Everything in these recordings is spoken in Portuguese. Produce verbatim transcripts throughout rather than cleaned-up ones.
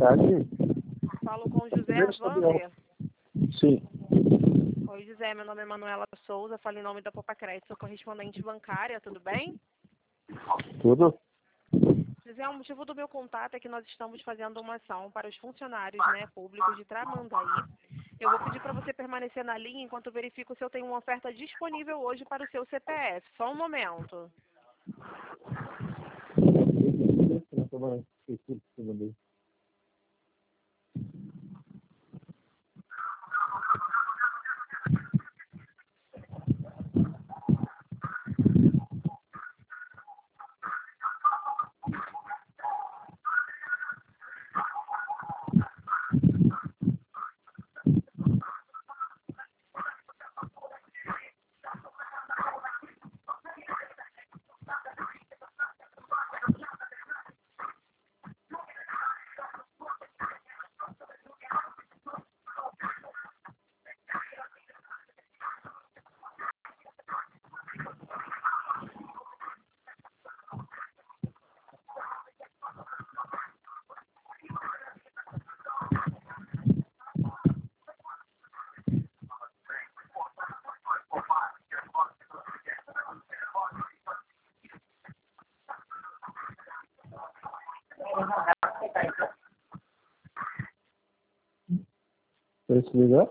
tarde. Falo com o José Primeiro sobre Vander. Sim. Oi, José, meu nome é Manuela Souza, falo em nome da Popa Crédito, sou correspondente bancária, tudo bem? Tudo? José, o motivo do meu contato é que nós estamos fazendo uma ação para os funcionários, né, públicos de Tramandaí. Eu vou pedir para você permanecer na linha enquanto eu verifico se eu tenho uma oferta disponível hoje para o seu C P F. Só um momento. Quer se ligar?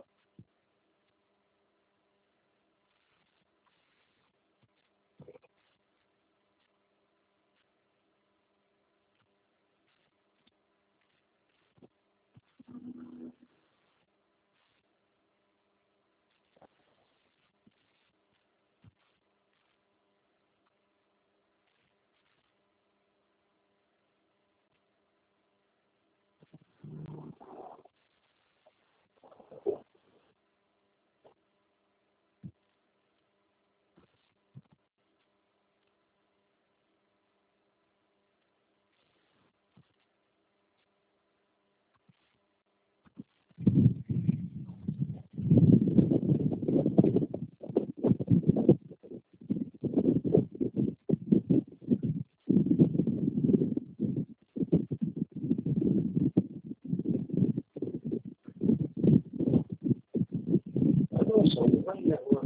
I don't know.